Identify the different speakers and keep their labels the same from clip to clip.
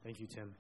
Speaker 1: Thank you, Tim.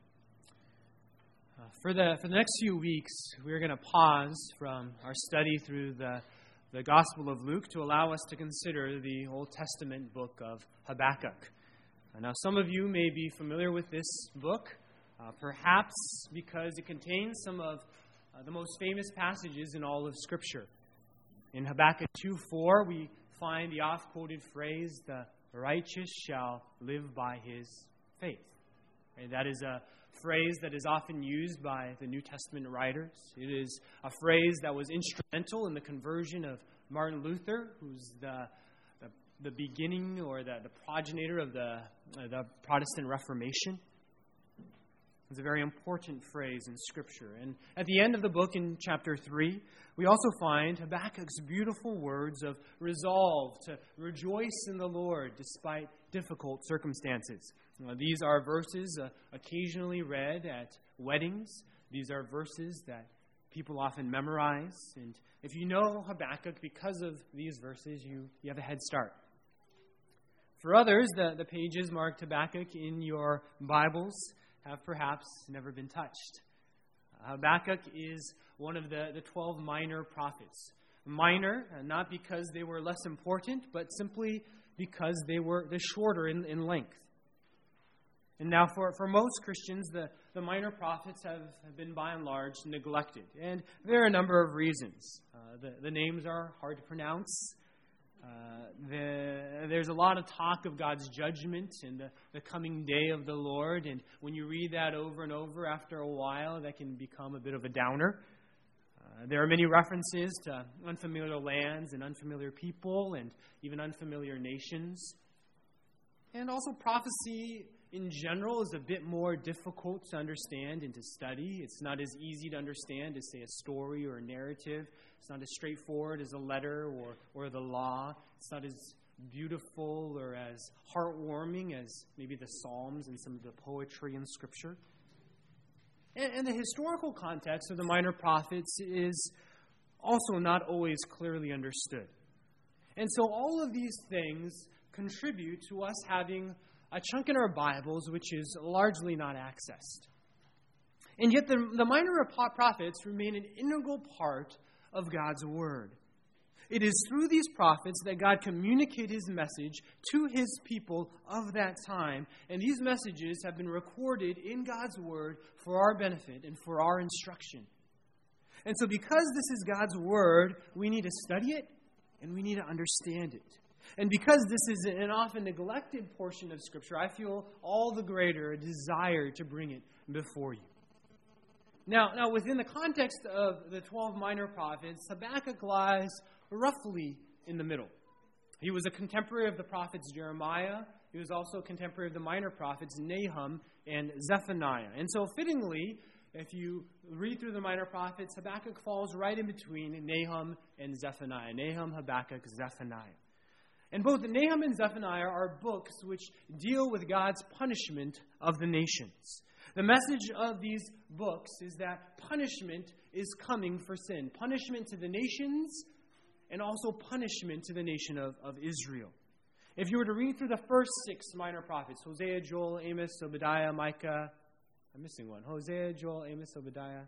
Speaker 1: For the next few weeks, we're going to pause from our study through the Gospel of Luke to allow us to consider the Old Testament book of Habakkuk. Now, some of you may be familiar with this book, perhaps because it contains some of the most famous passages in all of Scripture. In Habakkuk 2:4, we find the oft-quoted phrase, "The righteous shall live by his faith." And that is a phrase that is often used by the New Testament writers. It is a phrase that was instrumental in the conversion of Martin Luther, who's the beginning or the progenitor of the Protestant Reformation. It's a very important phrase in Scripture. And at the end of the book in chapter 3, we also find Habakkuk's beautiful words of resolve to rejoice in the Lord despite difficult circumstances. These are verses occasionally read at weddings. These are verses that people often memorize. And if you know Habakkuk because of these verses, you have a head start. For others, the pages marked Habakkuk in your Bibles have perhaps never been touched. Habakkuk is one of the 12 minor prophets. Minor, not because they were less important, but simply because they're shorter in length. And now for most Christians, the minor prophets have been by and large neglected. And there are a number of reasons. The names are hard to pronounce. There's a lot of talk of God's judgment and the coming day of the Lord. And when you read that over and over, after a while, that can become a bit of a downer. There are many references to unfamiliar lands and unfamiliar people and even unfamiliar nations. And also prophecy in general is a bit more difficult to understand and to study. It's not as easy to understand as, say, a story or a narrative. It's not as straightforward as a letter or the law. It's not as beautiful or as heartwarming as maybe the Psalms and some of the poetry in Scripture. And the historical context of the minor prophets is also not always clearly understood. And so all of these things contribute to us having a chunk in our Bibles which is largely not accessed. And yet the minor prophets remain an integral part of God's Word. It is through these prophets that God communicated His message to His people of that time. And these messages have been recorded in God's Word for our benefit and for our instruction. And so because this is God's Word, we need to study it and we need to understand it. And because this is an often neglected portion of Scripture, I feel all the greater a desire to bring it before you. Now, within the context of the 12 minor prophets, Habakkuk lies roughly in the middle. He was a contemporary of the prophets Jeremiah. He was also a contemporary of the minor prophets Nahum and Zephaniah. And so fittingly, if you read through the minor prophets, Habakkuk falls right in between Nahum and Zephaniah. Nahum, Habakkuk, Zephaniah. And both Nahum and Zephaniah are books which deal with God's punishment of the nations. The message of these books is that punishment is coming for sin. Punishment to the nations and also punishment to the nation of Israel. If you were to read through the first 6 minor prophets, Hosea, Joel, Amos, Obadiah, Micah, I'm missing one. Hosea, Joel, Amos, Obadiah,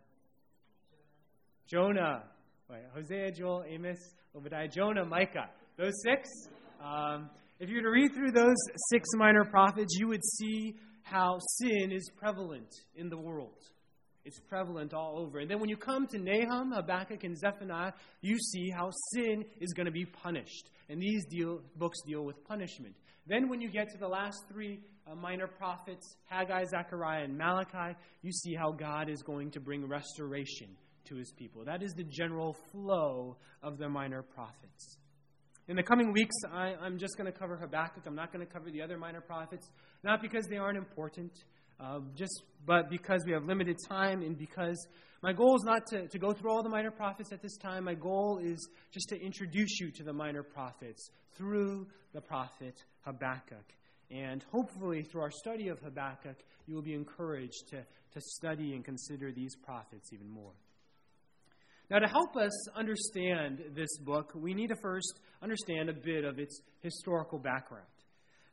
Speaker 1: Jonah. Wait, Hosea, Joel, Amos, Obadiah, Jonah, Micah. Those 6. If you were to read through those 6 minor prophets, you would see how sin is prevalent in the world. It's prevalent all over. And then when you come to Nahum, Habakkuk, and Zephaniah, you see how sin is going to be punished. And these books deal with punishment. Then when you get to the last 3 minor prophets, Haggai, Zechariah, and Malachi, you see how God is going to bring restoration to His people. That is the general flow of the minor prophets. In the coming weeks, I'm just going to cover Habakkuk. I'm not going to cover the other minor prophets, not because they aren't important, but because we have limited time and because my goal is not to go through all the minor prophets at this time. My goal is just to introduce you to the minor prophets through the prophet Habakkuk. And hopefully, through our study of Habakkuk, you will be encouraged to study and consider these prophets even more. Now, to help us understand this book, we need to first understand a bit of its historical background.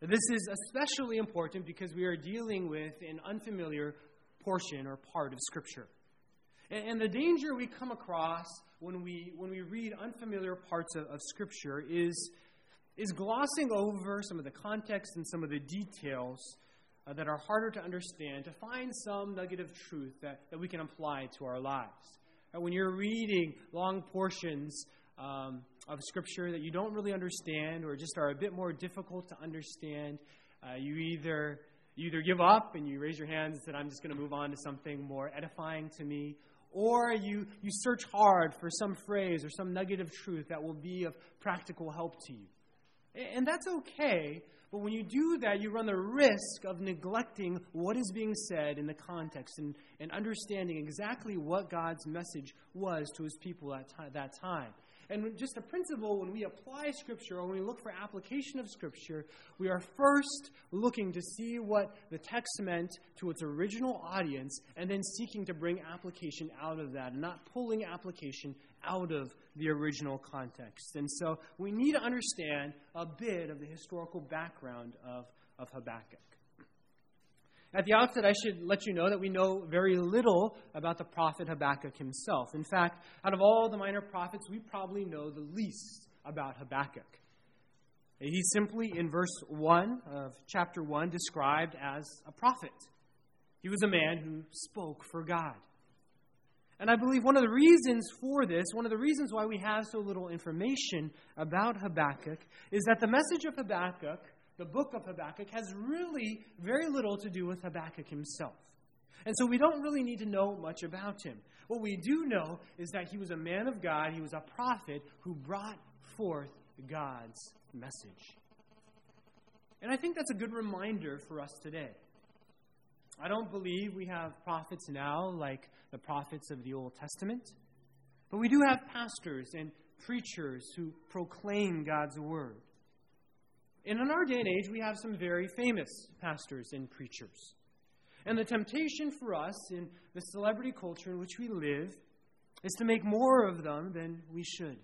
Speaker 1: This is especially important because we are dealing with an unfamiliar portion or part of Scripture. And the danger we come across when we read unfamiliar parts of Scripture is glossing over some of the context and some of the details that are harder to understand, to find some nugget of truth that we can apply to our lives. When you're reading long portions of Scripture that you don't really understand or just are a bit more difficult to understand, you either give up and you raise your hands and say, I'm just going to move on to something more edifying to me, or you search hard for some phrase or some nugget of truth that will be of practical help to you. And that's okay, but when you do that, you run the risk of neglecting what is being said in the context and understanding exactly what God's message was to His people at that time. And just a principle, when we apply Scripture or when we look for application of Scripture, we are first looking to see what the text meant to its original audience and then seeking to bring application out of that and not pulling application out of the original context. And so we need to understand a bit of the historical background of Habakkuk. At the outset, I should let you know that we know very little about the prophet Habakkuk himself. In fact, out of all the minor prophets, we probably know the least about Habakkuk. He's simply, in verse 1 of chapter 1, described as a prophet. He was a man who spoke for God. And I believe one of the reasons for this, one of the reasons why we have so little information about Habakkuk, is that the message of Habakkuk, the book of Habakkuk, has really very little to do with Habakkuk himself. And so we don't really need to know much about him. What we do know is that he was a man of God, he was a prophet who brought forth God's message. And I think that's a good reminder for us today. I don't believe we have prophets now like the prophets of the Old Testament, but we do have pastors and preachers who proclaim God's word. And in our day and age, we have some very famous pastors and preachers. And the temptation for us in the celebrity culture in which we live is to make more of them than we should.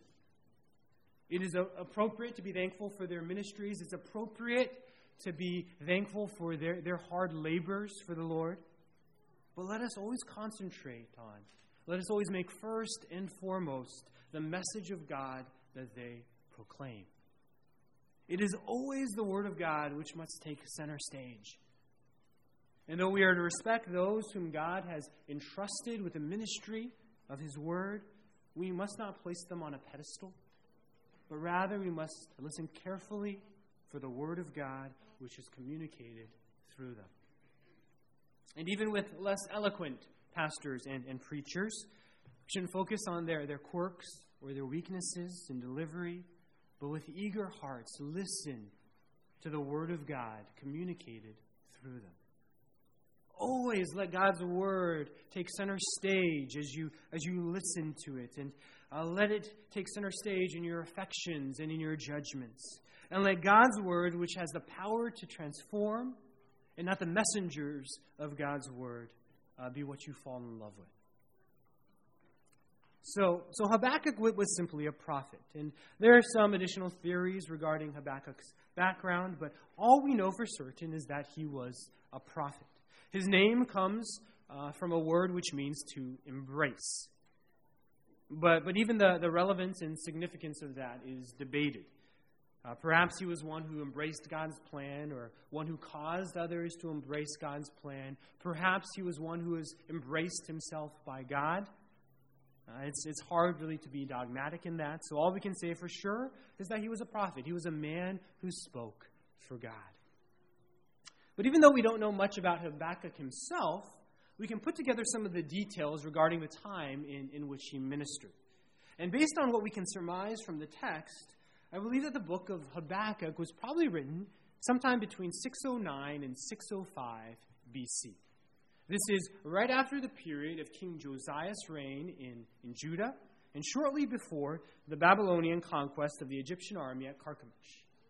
Speaker 1: It is appropriate to be thankful for their ministries. It's appropriate to be thankful for their hard labors for the Lord. But let us always concentrate on, let us always make first and foremost the message of God that they proclaim. It is always the Word of God which must take center stage. And though we are to respect those whom God has entrusted with the ministry of His Word, we must not place them on a pedestal, but rather we must listen carefully for the Word of God which is communicated through them. And even with less eloquent pastors and preachers, we shouldn't focus on their quirks or their weaknesses in delivery, but with eager hearts listen to the Word of God communicated through them. Always let God's Word take center stage as you listen to it, and let it take center stage in your affections and in your judgments. And let God's Word, which has the power to transform, and not the messengers of God's Word, be what you fall in love with. So Habakkuk was simply a prophet. And there are some additional theories regarding Habakkuk's background, but all we know for certain is that he was a prophet. His name comes from a word which means to embrace. But even the relevance and significance of that is debated. Perhaps he was one who embraced God's plan, or one who caused others to embrace God's plan. Perhaps he was one who was embraced himself by God. It's hard really to be dogmatic in that. So all we can say for sure is that he was a prophet. He was a man who spoke for God. But even though we don't know much about Habakkuk himself, we can put together some of the details regarding the time in which he ministered. And based on what we can surmise from the text, I believe that the book of Habakkuk was probably written sometime between 609 and 605 BC. This is right after the period of King Josiah's reign in Judah, and shortly before the Babylonian conquest of the Egyptian army at Carchemish.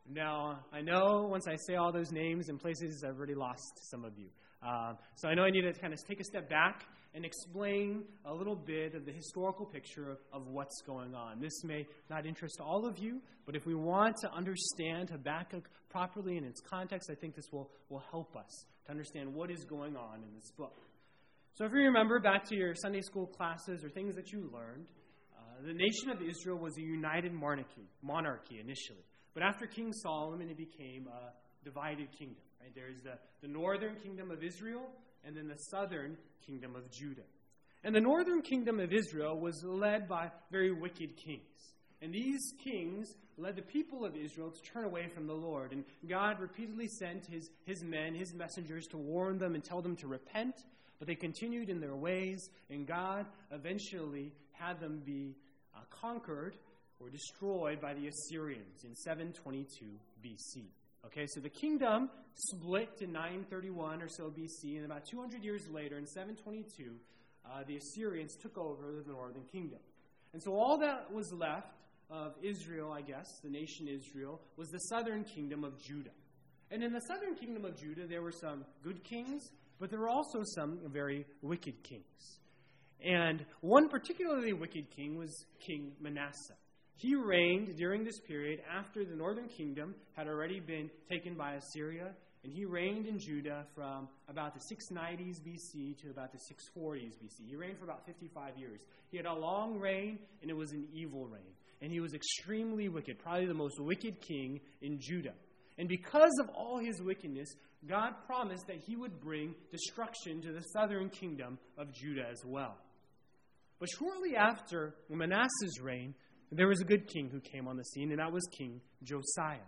Speaker 1: Now, I know once I say all those names and places, I've already lost some of you. So I know I need to kind of take a step back and explain a little bit of the historical picture of what's going on. This may not interest all of you, but if we want to understand Habakkuk properly in its context, I think this will help us to understand what is going on in this book. So if you remember back to your Sunday school classes or things that you learned, the nation of Israel was a united monarchy initially. But after King Solomon, it became a divided kingdom. Right? There's the northern kingdom of Israel and then the southern kingdom of Judah. And the northern kingdom of Israel was led by very wicked kings. And these kings led the people of Israel to turn away from the Lord. And God repeatedly sent his men, his messengers, to warn them and tell them to repent. But they continued in their ways, and God eventually had them be conquered or destroyed by the Assyrians in 722 BC. Okay, so the kingdom split in 931 or so BC, and about 200 years later, in 722, the Assyrians took over the northern kingdom. And so all that was left of Israel, I guess, the nation Israel, was the southern kingdom of Judah. And in the southern kingdom of Judah, there were some good kings, but there were also some very wicked kings. And one particularly wicked king was King Manasseh. He reigned during this period after the northern kingdom had already been taken by Assyria, and he reigned in Judah from about the 690s BC to about the 640s BC. He reigned for about 55 years. He had a long reign, and it was an evil reign. And he was extremely wicked, probably the most wicked king in Judah. And because of all his wickedness, God promised that he would bring destruction to the southern kingdom of Judah as well. But shortly after Manasseh's reign, there was a good king who came on the scene, and that was King Josiah.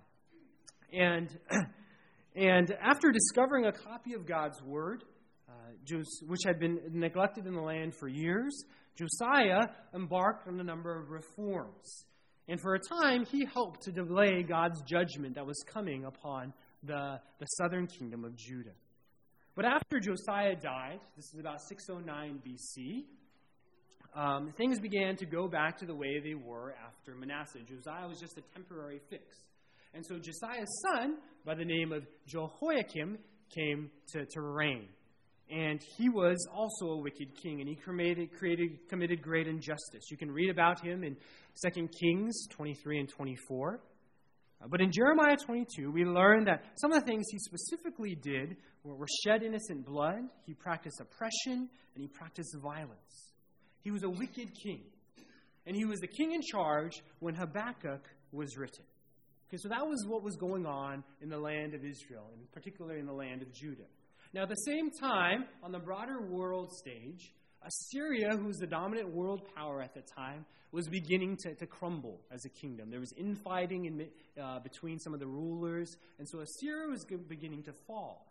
Speaker 1: And after discovering a copy of God's word, which had been neglected in the land for years, Josiah embarked on a number of reforms. And for a time, he helped to delay God's judgment that was coming upon the southern kingdom of Judah. But after Josiah died, this is about 609 BC, things began to go back to the way they were after Manasseh. Josiah was just a temporary fix. And so Josiah's son, by the name of Jehoiakim, came to reign. And he was also a wicked king, and he committed great injustice. You can read about him in 2 Kings 23 and 24. But in Jeremiah 22, we learn that some of the things he specifically did were shed innocent blood, he practiced oppression, and he practiced violence. He was a wicked king. And he was the king in charge when Habakkuk was written. Okay, so that was what was going on in the land of Israel, and particularly in the land of Judah. Now, at the same time, on the broader world stage, Assyria, who was the dominant world power at the time, was beginning to crumble as a kingdom. There was infighting between some of the rulers, and so Assyria was beginning to fall.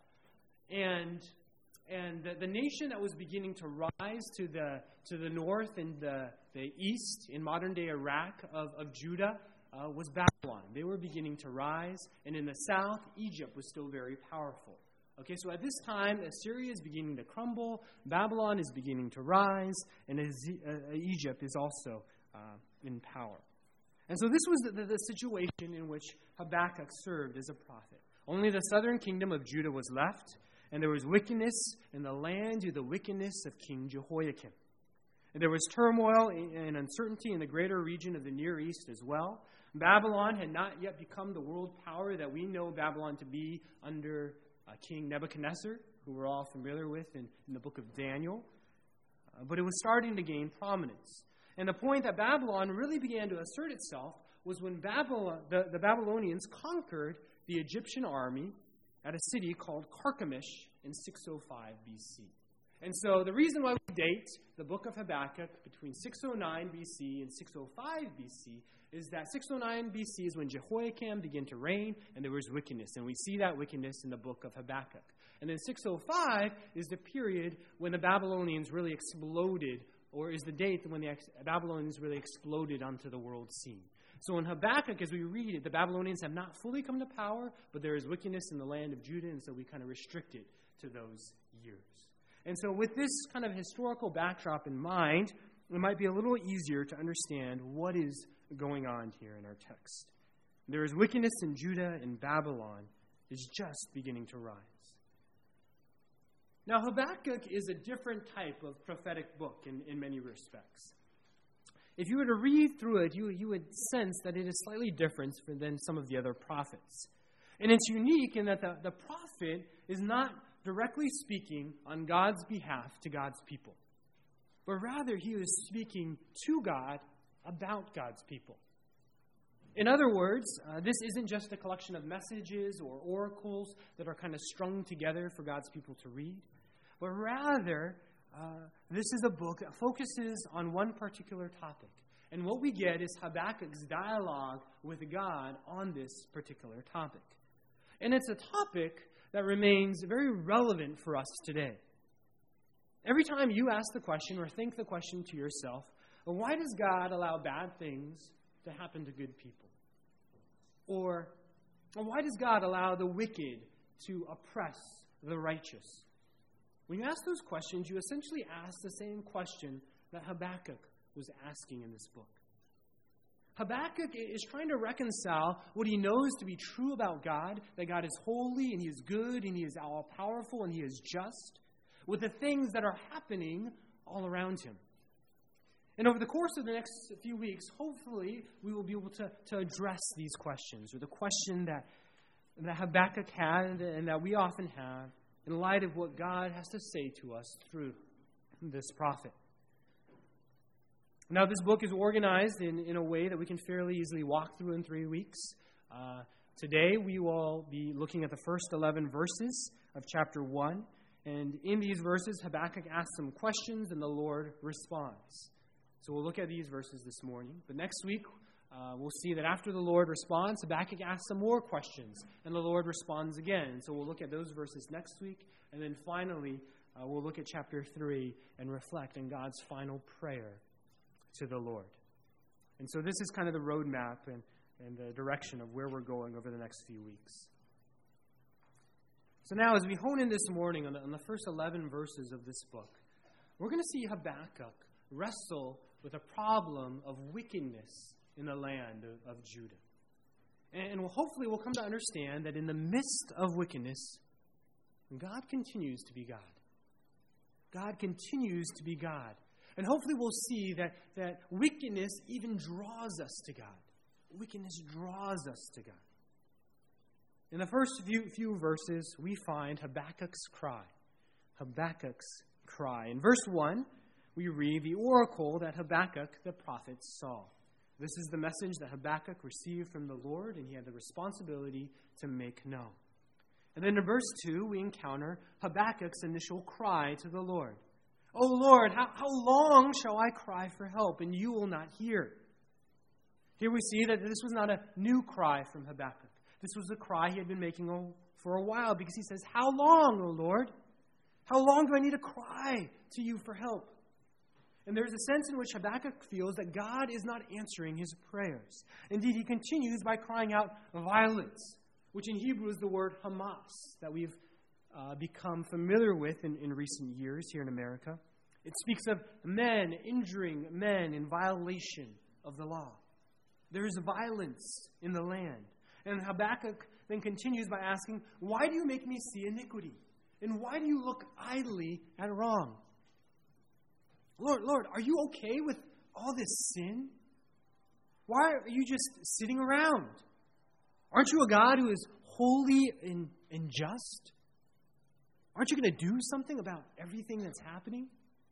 Speaker 1: And the nation that was beginning to rise to the north and the east in modern-day Iraq of Judah was Babylon. They were beginning to rise, and in the south, Egypt was still very powerful. Okay, so at this time, Assyria is beginning to crumble, Babylon is beginning to rise, and Egypt is also in power. And so this was the situation in which Habakkuk served as a prophet. Only the southern kingdom of Judah was left, and there was wickedness in the land due to the wickedness of King Jehoiakim. And there was turmoil and uncertainty in the greater region of the Near East as well. Babylon had not yet become the world power that we know Babylon to be under King Nebuchadnezzar, who we're all familiar with in the book of Daniel. But it was starting to gain prominence. And the point that Babylon really began to assert itself was when the Babylonians conquered the Egyptian army at a city called Carchemish in 605 BC. And so the reason why we date the book of Habakkuk between 609 BC and 605 BC is that 609 BC is when Jehoiakim began to reign and there was wickedness. And we see that wickedness in the book of Habakkuk. And then 605 is the period when the Babylonians really exploded, or is the date when the Babylonians really exploded onto the world scene. So in Habakkuk, as we read it, the Babylonians have not fully come to power, but there is wickedness in the land of Judah, and so we kind of restrict it to those years. And so with this kind of historical backdrop in mind, it might be a little easier to understand what is going on here in our text. There is wickedness in Judah, and Babylon is just beginning to rise. Now, Habakkuk is a different type of prophetic book in many respects. If you were to read through it, you would sense that it is slightly different than some of the other prophets. And it's unique in that the prophet is not directly speaking on God's behalf to God's people, but rather he is speaking to God about God's people. In other words, this isn't just a collection of messages or oracles that are kind of strung together for God's people to read, but rather, this is a book that focuses on one particular topic. And what we get is Habakkuk's dialogue with God on this particular topic. And it's a topic that remains very relevant for us today. Every time you ask the question or think the question to yourself, well, why does God allow bad things to happen to good people? Or why does God allow the wicked to oppress the righteous? When you ask those questions, you essentially ask the same question that Habakkuk was asking in this book. Habakkuk is trying to reconcile what he knows to be true about God, that God is holy and he is good and he is all-powerful and he is just, with the things that are happening all around him. And over the course of the next few weeks, hopefully, we will be able to address these questions, or the question that Habakkuk had and that we often have, in light of what God has to say to us through this prophet. Now, this book is organized in a way that we can fairly easily walk through in 3 weeks. Today, we will be looking at the first 11 verses of chapter 1. And in these verses, Habakkuk asks some questions, and the Lord responds. So we'll look at these verses this morning. But next week, we'll see that after the Lord responds, Habakkuk asks some more questions, and the Lord responds again. So we'll look at those verses next week, and then finally, we'll look at chapter 3 and reflect on God's final prayer to the Lord. And so this is kind of the roadmap and the direction of where we're going over the next few weeks. So now, as we hone in this morning on the first 11 verses of this book, we're going to see Habakkuk wrestle with a problem of wickedness in the land of Judah. And hopefully we'll come to understand that in the midst of wickedness, God continues to be God. God continues to be God. And hopefully we'll see that wickedness even draws us to God. Wickedness draws us to God. In the first few verses, we find Habakkuk's cry. Habakkuk's cry. In verse 1, we read the oracle that Habakkuk the prophet saw. This is the message that Habakkuk received from the Lord, and he had the responsibility to make known. And then in verse 2, we encounter Habakkuk's initial cry to the Lord. "O Lord, how long shall I cry for help, and you will not hear?" Here we see that this was not a new cry from Habakkuk. This was a cry he had been making for a while, because he says, "How long, O Lord? How long do I need to cry to you for help?" And there's a sense in which Habakkuk feels that God is not answering his prayers. Indeed, he continues by crying out violence, which in Hebrew is the word Hamas, that we've become familiar with in recent years here in America. It speaks of men injuring men in violation of the law. There is violence in the land. And Habakkuk then continues by asking, "Why do you make me see iniquity? And why do you look idly at wrong? Lord, are you okay with all this sin? Why are you just sitting around? Aren't you a God who is holy and just? Aren't you going to do something about everything that's happening?"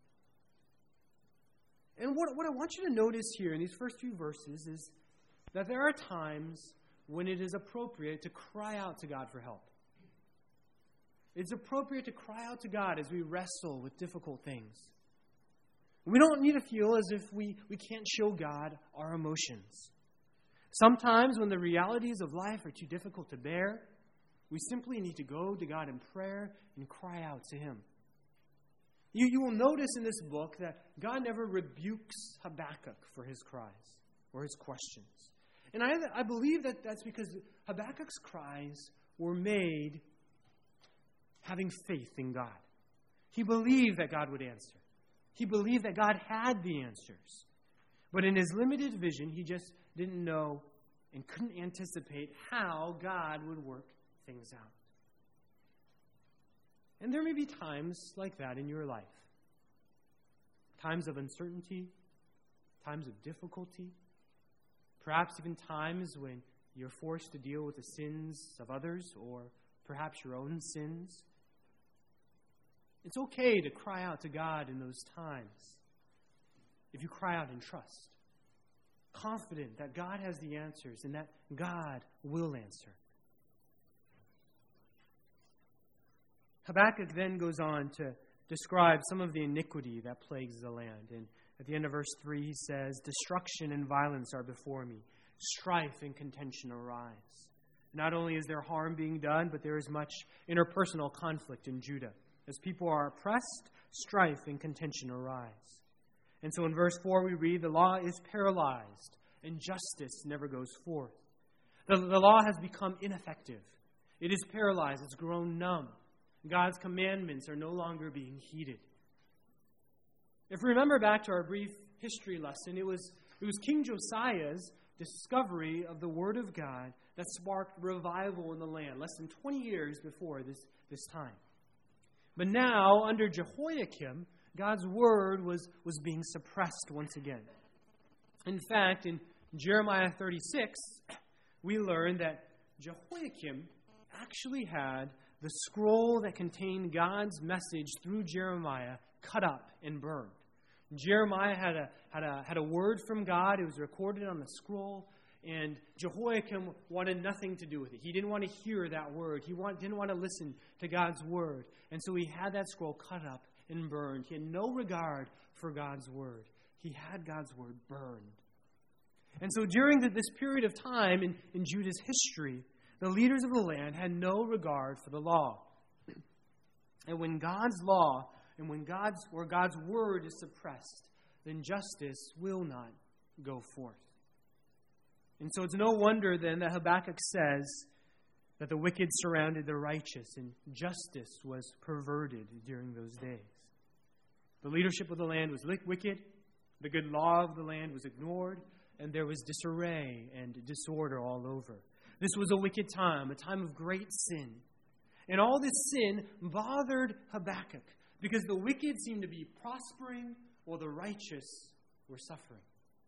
Speaker 1: And what I want you to notice here in these first few verses is that there are times when it is appropriate to cry out to God for help. It's appropriate to cry out to God as we wrestle with difficult things. We don't need to feel as if we can't show God our emotions. Sometimes when the realities of life are too difficult to bear, we simply need to go to God in prayer and cry out to Him. You will notice in this book that God never rebukes Habakkuk for his cries or his questions. And I believe that that's because Habakkuk's cries were made having faith in God. He believed that God would answer. He believed that God had the answers. But in his limited vision, he just didn't know and couldn't anticipate how God would work things out. And there may be times like that in your life. Times of uncertainty, times of difficulty, perhaps even times when you're forced to deal with the sins of others or perhaps your own sins. It's okay to cry out to God in those times if you cry out in trust, confident that God has the answers and that God will answer. Habakkuk then goes on to describe some of the iniquity that plagues the land. And at the end of verse 3, he says, "Destruction and violence are before me. Strife and contention arise." Not only is there harm being done, but there is much interpersonal conflict in Judah. As people are oppressed, strife and contention arise. And so in verse 4 we read, "The law is paralyzed, and justice never goes forth." The law has become ineffective. It is paralyzed. It's grown numb. God's commandments are no longer being heeded. If we remember back to our brief history lesson, it was King Josiah's discovery of the Word of God that sparked revival in the land, less than 20 years before this time. But now, under Jehoiakim, God's Word was being suppressed once again. In fact, in Jeremiah 36, we learn that Jehoiakim actually had the scroll that contained God's message through Jeremiah cut up and burned. Jeremiah had a word from God. It was recorded on the scroll, and Jehoiakim wanted nothing to do with it. He didn't want to hear that word. He didn't want to listen to God's word. And so he had that scroll cut up and burned. He had no regard for God's word. He had God's word burned. And so during this period of time in Judah's history, the leaders of the land had no regard for the law. And when God's law and when God's word is suppressed, then justice will not go forth. And so it's no wonder then that Habakkuk says that the wicked surrounded the righteous and justice was perverted during those days. The leadership of the land was wicked, the good law of the land was ignored, and there was disarray and disorder all over. This was a wicked time, a time of great sin. And all this sin bothered Habakkuk because the wicked seemed to be prospering while the righteous were suffering.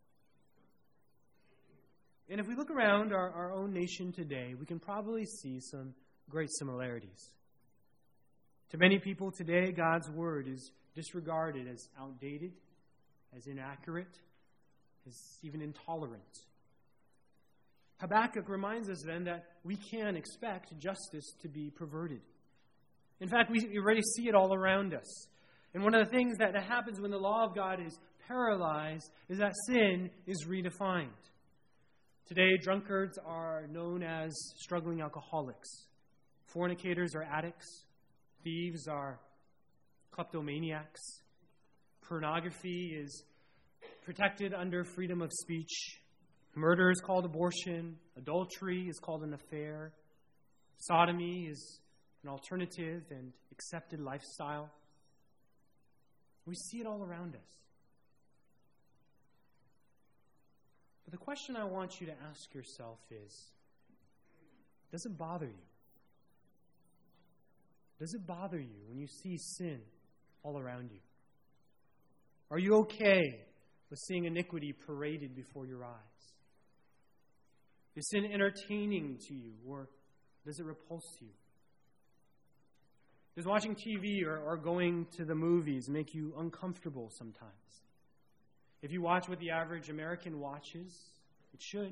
Speaker 1: And if we look around our own nation today, we can probably see some great similarities. To many people today, God's word is disregarded as outdated, as inaccurate, as even intolerant. Habakkuk reminds us then that we can expect justice to be perverted. In fact, we already see it all around us. And one of the things that happens when the law of God is paralyzed is that sin is redefined. Today, drunkards are known as struggling alcoholics. Fornicators are addicts. Thieves are kleptomaniacs. Pornography is protected under freedom of speech. Murder is called abortion. Adultery is called an affair. Sodomy is an alternative and accepted lifestyle. We see it all around us. But the question I want you to ask yourself is, does it bother you? Does it bother you when you see sin all around you? Are you okay with seeing iniquity paraded before your eyes? Is sin entertaining to you, or does it repulse you? Does watching TV or going to the movies make you uncomfortable sometimes? If you watch what the average American watches, it should.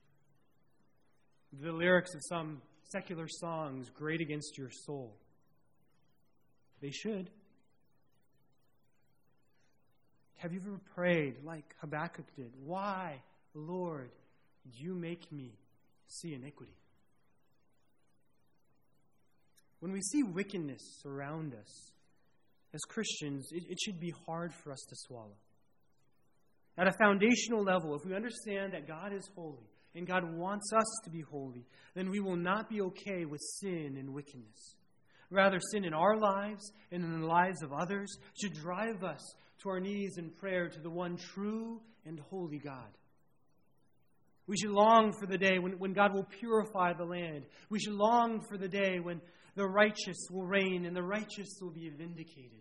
Speaker 1: The lyrics of some secular songs grate against your soul. They should. Have you ever prayed like Habakkuk did? Why, Lord, do you make me see iniquity? When we see wickedness around us, as Christians, it should be hard for us to swallow. At a foundational level, if we understand that God is holy and God wants us to be holy, then we will not be okay with sin and wickedness. Rather, sin in our lives and in the lives of others should drive us to our knees in prayer to the one true and holy God. We should long for the day when God will purify the land. We should long for the day when the righteous will reign and the righteous will be vindicated.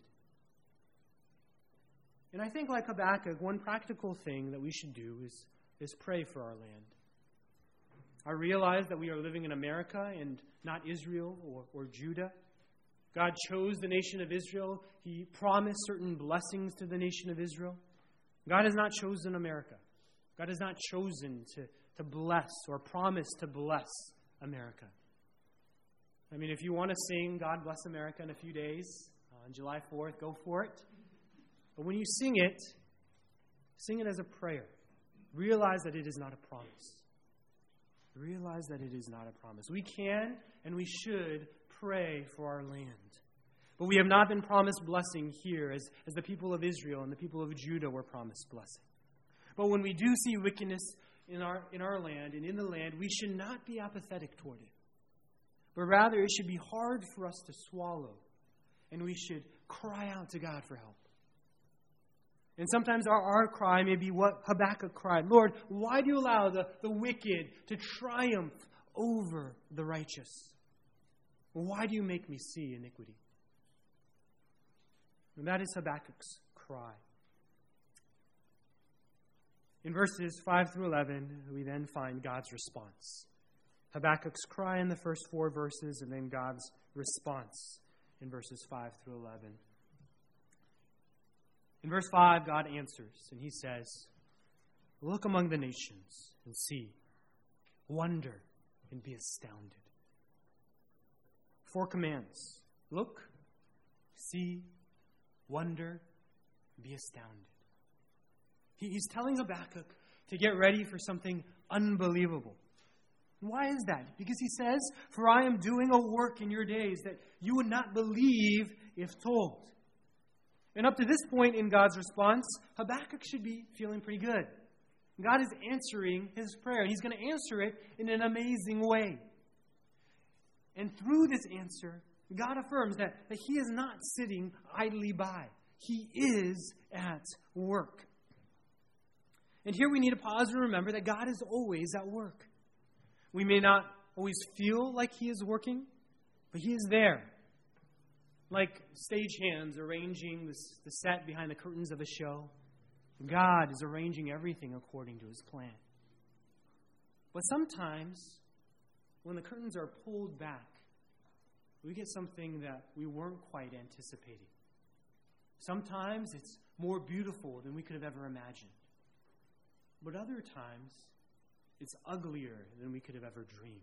Speaker 1: And I think, like Habakkuk, one practical thing that we should do is pray for our land. I realize that we are living in America and not Israel or Judah. God chose the nation of Israel. He promised certain blessings to the nation of Israel. God has not chosen America. God has not chosen to bless or promise to bless America. I mean, if you want to sing God Bless America in a few days, on July 4th, go for it. But when you sing it as a prayer. Realize that it is not a promise. Realize that it is not a promise. We can and we should pray for our land. But we have not been promised blessing here as the people of Israel and the people of Judah were promised blessing. But when we do see wickedness in our land and in the land, we should not be apathetic toward it. But rather, it should be hard for us to swallow. And we should cry out to God for help. And sometimes our cry may be what Habakkuk cried. Lord, why do you allow the wicked to triumph over the righteous? Why do you make me see iniquity? And that is Habakkuk's cry. In verses 5 through 11, we then find God's response. Habakkuk's cry in the first 4 verses, and then God's response in verses 5 through 11. In verse 5, God answers, and he says, look among the nations and see, wonder and be astounded. 4 commands. Look, see, wonder, be astounded. He's telling Habakkuk to get ready for something unbelievable. Why is that? Because he says, for I am doing a work in your days that you would not believe if told. And up to this point in God's response, Habakkuk should be feeling pretty good. God is answering his prayer. He's going to answer it in an amazing way. And through this answer, God affirms that he is not sitting idly by. He is at work. And here we need to pause and remember that God is always at work. We may not always feel like he is working, but he is there. Like stagehands arranging the set behind the curtains of a show, God is arranging everything according to his plan. But sometimes, when the curtains are pulled back, we get something that we weren't quite anticipating. Sometimes it's more beautiful than we could have ever imagined. But other times, it's uglier than we could have ever dreamed.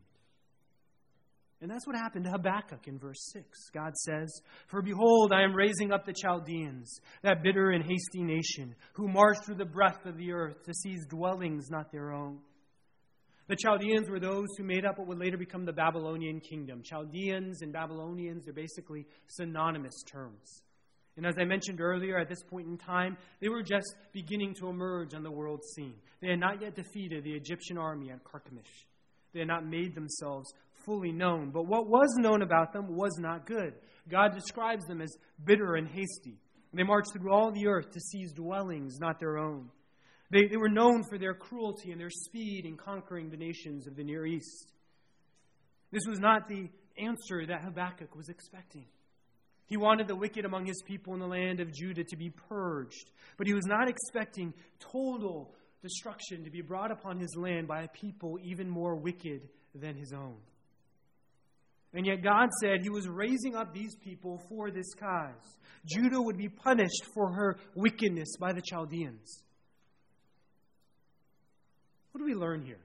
Speaker 1: And that's what happened to Habakkuk in verse 6. God says, for behold, I am raising up the Chaldeans, that bitter and hasty nation, who march through the breadth of the earth to seize dwellings not their own. The Chaldeans were those who made up what would later become the Babylonian kingdom. Chaldeans and Babylonians are basically synonymous terms. And as I mentioned earlier, at this point in time, they were just beginning to emerge on the world scene. They had not yet defeated the Egyptian army at Carchemish. They had not made themselves fully known. But what was known about them was not good. God describes them as bitter and hasty. They marched through all the earth to seize dwellings not their own. They were known for their cruelty and their speed in conquering the nations of the Near East. This was not the answer that Habakkuk was expecting. He wanted the wicked among his people in the land of Judah to be purged. But he was not expecting total destruction to be brought upon his land by a people even more wicked than his own. And yet God said he was raising up these people for this cause. Judah would be punished for her wickedness by the Chaldeans. What do we learn here?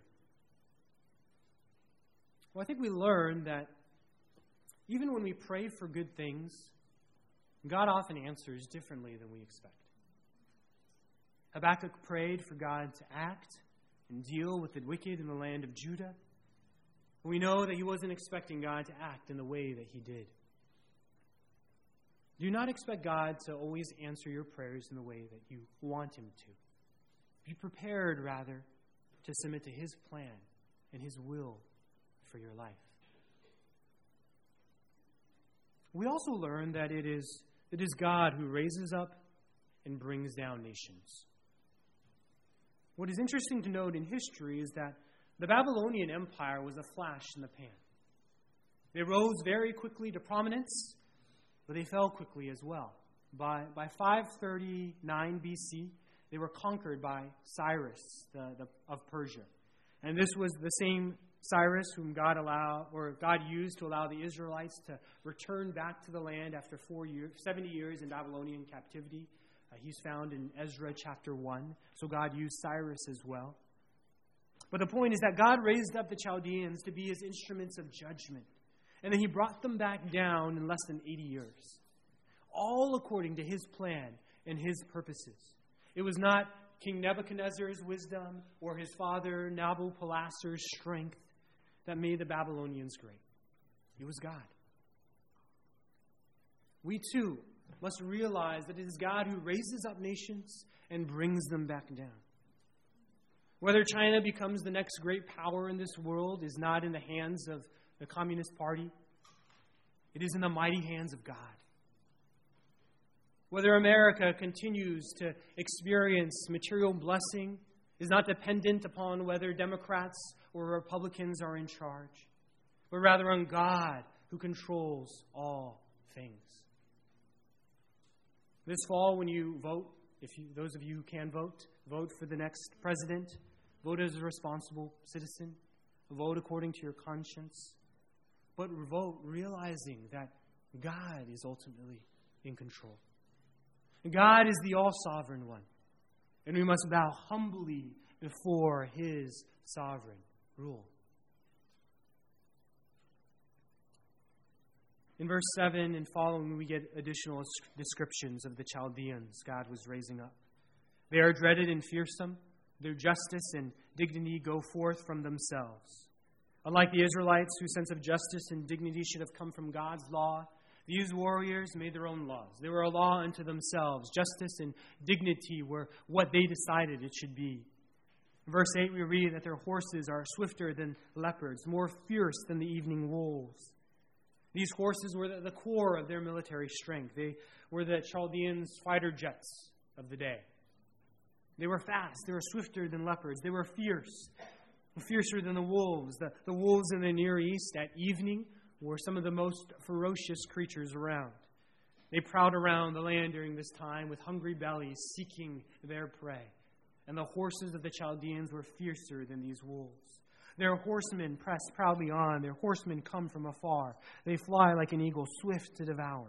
Speaker 1: Well, I think we learn that even when we pray for good things, God often answers differently than we expect. Habakkuk prayed for God to act and deal with the wicked in the land of Judah. We know that he wasn't expecting God to act in the way that he did. Do not expect God to always answer your prayers in the way that you want him to. Be prepared, rather, to submit to his plan and his will for your life. We also learn that it is God who raises up and brings down nations. What is interesting to note in history is that The Babylonian Empire was a flash in the pan. They rose very quickly to prominence, but they fell quickly as well. By 539 BC, they were conquered by Cyrus of Persia. And this was the same Cyrus whom God used to allow the Israelites to return back to the land after 70 years in Babylonian captivity. He's found in Ezra chapter 1. So God used Cyrus as well. But the point is that God raised up the Chaldeans to be his instruments of judgment. And then he brought them back down in less than 80 years. All according to his plan and his purposes. It was not King Nebuchadnezzar's wisdom or his father Nabopolassar's strength that made the Babylonians great. It was God. We too must realize that it is God who raises up nations and brings them back down. Whether China becomes the next great power in this world is not in the hands of the Communist Party. It is in the mighty hands of God. Whether America continues to experience material blessing is not dependent upon whether Democrats or Republicans are in charge, but rather on God who controls all things. This fall, when you vote, those of you who can vote for the next president. Vote as a responsible citizen. Vote according to your conscience. But vote realizing that God is ultimately in control. God is the all-sovereign one. And we must bow humbly before his sovereign rule. In verse 7 and following, we get additional descriptions of the Chaldeans God was raising up. They are dreaded and fearsome. Their justice and dignity go forth from themselves. Unlike the Israelites, whose sense of justice and dignity should have come from God's law, these warriors made their own laws. They were a law unto themselves. Justice and dignity were what they decided it should be. In verse 8, we read that their horses are swifter than leopards, more fierce than the evening wolves. These horses were the core of their military strength. They were the Chaldeans' fighter jets of the day. They were fast. They were swifter than leopards. They were fierce, fiercer than the wolves. The wolves in the Near East at evening were some of the most ferocious creatures around. They prowled around the land during this time with hungry bellies seeking their prey. And the horses of the Chaldeans were fiercer than these wolves. Their horsemen press proudly on. Their horsemen come from afar. They fly like an eagle, swift to devour.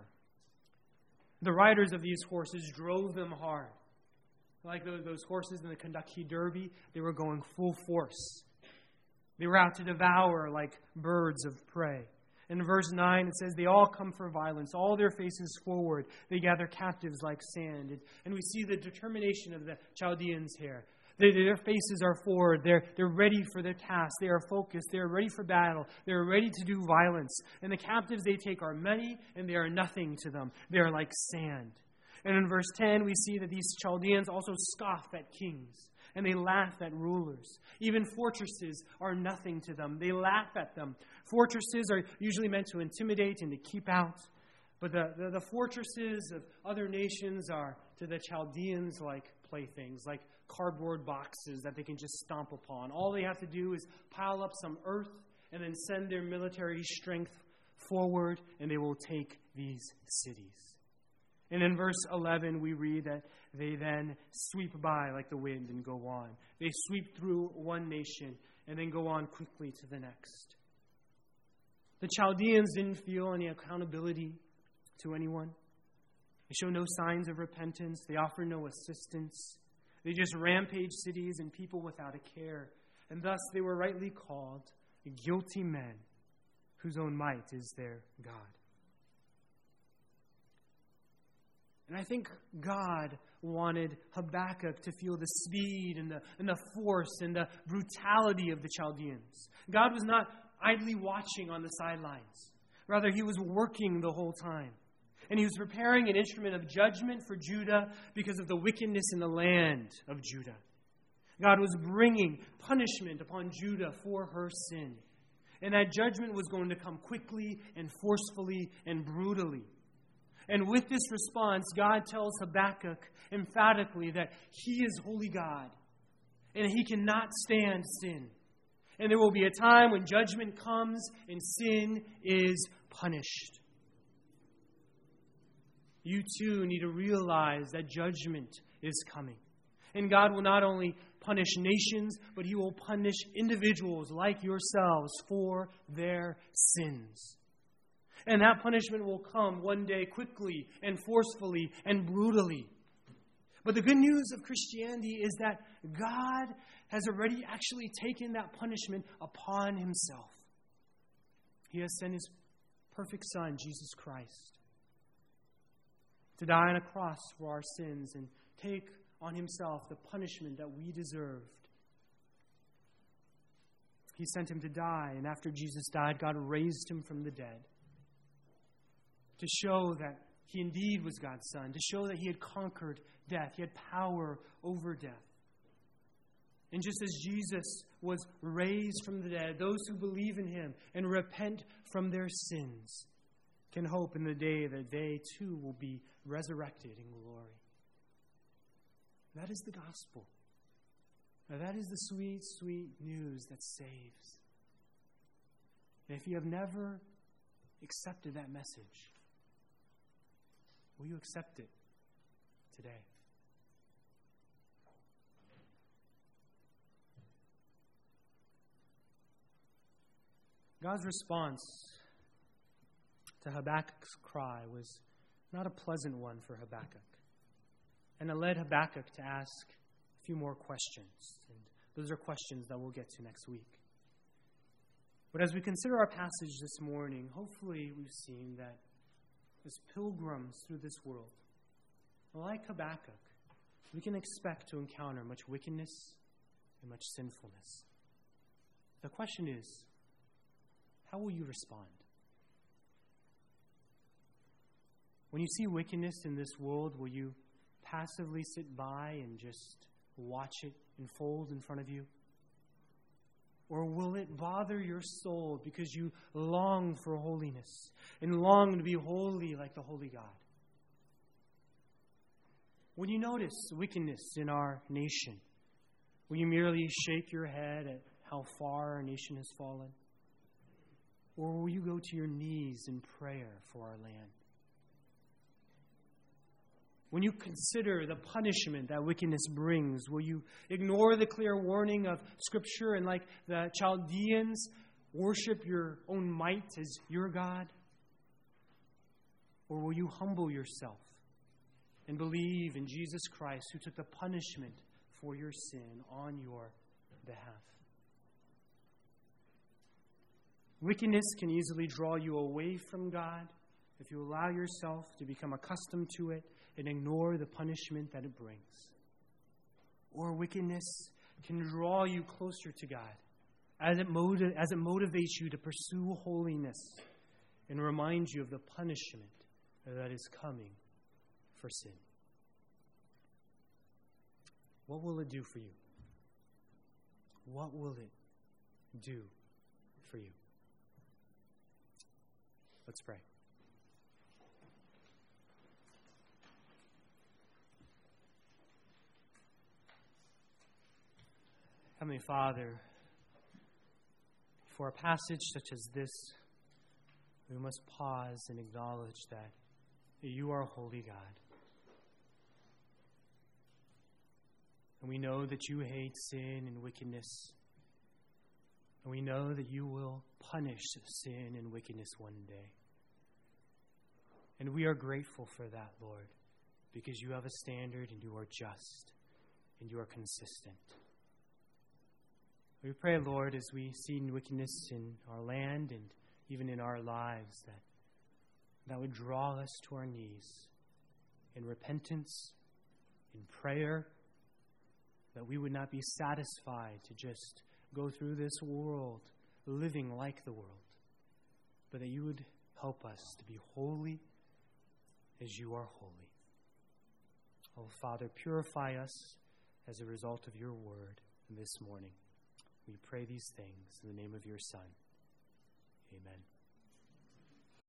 Speaker 1: The riders of these horses drove them hard. Like those horses in the Kentucky Derby, they were going full force. They were out to devour like birds of prey. In verse 9, it says, they all come for violence, all their faces forward. They gather captives like sand. And we see the determination of the Chaldeans here. Their faces are forward. They're ready for their task. They are focused. They are ready for battle. They are ready to do violence. And the captives they take are many, and they are nothing to them. They are like sand. And in verse 10, we see that these Chaldeans also scoff at kings, and they laugh at rulers. Even fortresses are nothing to them. They laugh at them. Fortresses are usually meant to intimidate and to keep out. But the fortresses of other nations are to the Chaldeans like playthings, like cardboard boxes that they can just stomp upon. All they have to do is pile up some earth and then send their military strength forward, and they will take these cities. And in verse 11, we read that they then sweep by like the wind and go on. They sweep through one nation and then go on quickly to the next. The Chaldeans didn't feel any accountability to anyone. They show no signs of repentance. They offer no assistance. They just rampage cities and people without a care. And thus they were rightly called guilty men whose own might is their God. And I think God wanted Habakkuk to feel the speed and the force and the brutality of the Chaldeans. God was not idly watching on the sidelines. Rather, he was working the whole time. And he was preparing an instrument of judgment for Judah because of the wickedness in the land of Judah. God was bringing punishment upon Judah for her sin. And that judgment was going to come quickly and forcefully and brutally. And with this response, God tells Habakkuk emphatically that he is holy God and he cannot stand sin. And there will be a time when judgment comes and sin is punished. You too need to realize that judgment is coming. And God will not only punish nations, but He will punish individuals like yourselves for their sins. And that punishment will come one day quickly and forcefully and brutally. But the good news of Christianity is that God has already actually taken that punishment upon Himself. He has sent His perfect Son, Jesus Christ, to die on a cross for our sins and take on Himself the punishment that we deserved. He sent Him to die, and after Jesus died, God raised Him from the dead to show that He indeed was God's Son, to show that He had conquered death. He had power over death. And just as Jesus was raised from the dead, those who believe in Him and repent from their sins can hope in the day that they too will be resurrected in glory. That is the gospel. Now, that is the sweet, sweet news that saves. And if you have never accepted that message, will you accept it today? God's response to Habakkuk's cry was not a pleasant one for Habakkuk. And it led Habakkuk to ask a few more questions. And those are questions that we'll get to next week. But as we consider our passage this morning, hopefully we've seen that as pilgrims through this world, like Habakkuk, we can expect to encounter much wickedness and much sinfulness. The question is, how will you respond? When you see wickedness in this world, will you passively sit by and just watch it unfold in front of you? Or will it bother your soul because you long for holiness and long to be holy like the holy God? When you notice wickedness in our nation, will you merely shake your head at how far our nation has fallen? Or will you go to your knees in prayer for our land? When you consider the punishment that wickedness brings, will you ignore the clear warning of Scripture and, like the Chaldeans, worship your own might as your God? Or will you humble yourself and believe in Jesus Christ, who took the punishment for your sin on your behalf? Wickedness can easily draw you away from God if you allow yourself to become accustomed to it and ignore the punishment that it brings. Or wickedness can draw you closer to God as it motivates you to pursue holiness and remind you of the punishment that is coming for sin. What will it do for you? What will it do for you? Let's pray. Heavenly Father, for a passage such as this, we must pause and acknowledge that you are a holy God. And we know that you hate sin and wickedness. And we know that you will punish sin and wickedness one day. And we are grateful for that, Lord, because you have a standard and you are just and you are consistent. We pray, Lord, as we see wickedness in our land and even in our lives, that would draw us to our knees in repentance, in prayer, that we would not be satisfied to just go through this world living like the world, but that you would help us to be holy as you are holy. Oh, Father, purify us as a result of your word this morning. We pray these things in the name of your Son. Amen.